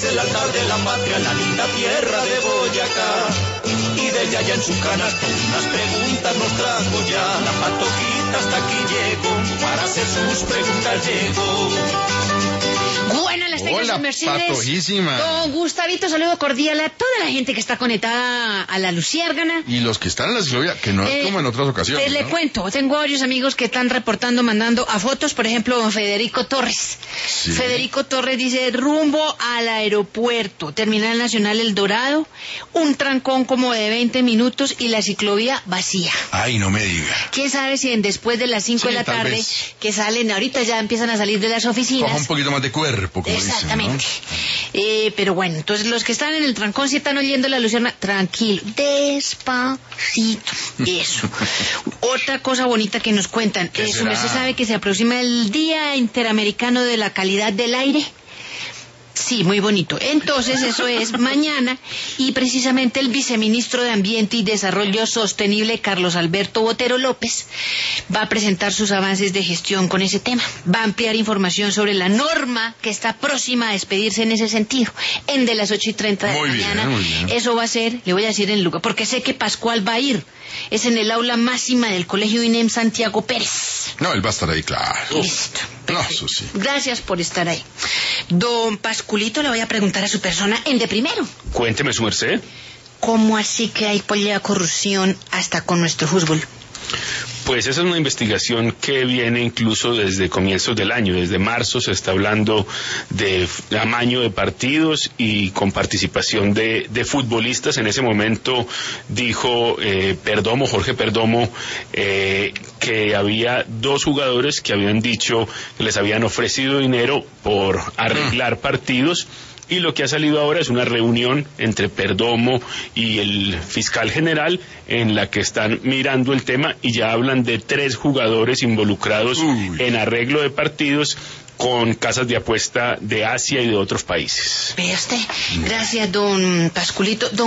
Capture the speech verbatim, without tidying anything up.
del altar de la patria, la linda tierra de Boyacá. Y desde allá en su canasta unas preguntas nos trajo ya. La Patojita hasta aquí llegó, para hacer sus preguntas llegó. Buenas las tengas, Hola, Mercedes. Patojísima. Don Gustavito, saludo cordial a toda la gente que está conectada a la Luciérgana. Y los que están en la ciclovía, que no es Eh, como en otras ocasiones, Te le ¿no? cuento, tengo varios amigos que están reportando, mandando a fotos, por ejemplo, don Federico Torres. Sí. Federico Torres dice, rumbo al aeropuerto, Terminal Nacional El Dorado, un trancón como de veinte minutos y la ciclovía vacía. Ay, no me diga. ¿Quién sabe si en después de las cinco Sí, de la tal tarde, vez. que salen, ahorita ya empiezan a salir de las oficinas? Coja un poquito más de cuerpo, como Exactamente. dicen, Eh, pero bueno, entonces los que están en el trancón, si están oyendo la Luciana, tranquilo, despacito, eso. Otra cosa bonita que nos cuentan, ¿Qué eso, será? ¿usted sabe que se aproxima el Día Interamericano de la Calidad del Aire? Sí, muy bonito. Entonces, eso es mañana, y precisamente el viceministro de Ambiente y Desarrollo Sostenible, Carlos Alberto Botero López, va a presentar sus avances de gestión con ese tema. Va a ampliar información sobre la norma que está próxima a expedirse en ese sentido, en de las ocho y treinta de Muy la bien, mañana. muy bien. Eso va a ser, le voy a decir en lugar, porque sé que Pascual va a ir. Es en el aula máxima del Colegio I N E M Santiago Pérez. ¿no? No, él va a estar ahí, claro. Listo. No, eso sí. Gracias por estar ahí. Don Pasculito, le voy a preguntar a su persona en de primero. Cuénteme, su merced. ¿Cómo así que hay pelea corrupción hasta con nuestro fútbol? Pues esa es una investigación que viene incluso desde comienzos del año. Desde marzo se está hablando de amaño de partidos y con participación de, de futbolistas. En ese momento dijo eh, Perdomo, Jorge Perdomo, eh, que había dos jugadores que habían dicho que les habían ofrecido dinero por arreglar partidos. Y lo que ha salido ahora es una reunión entre Perdomo y el fiscal general en la que están mirando el tema y ya hablan de tres jugadores involucrados Uy. en arreglo de partidos con casas de apuesta de Asia y de otros países. Vea usted. Gracias, don Pasculito. Don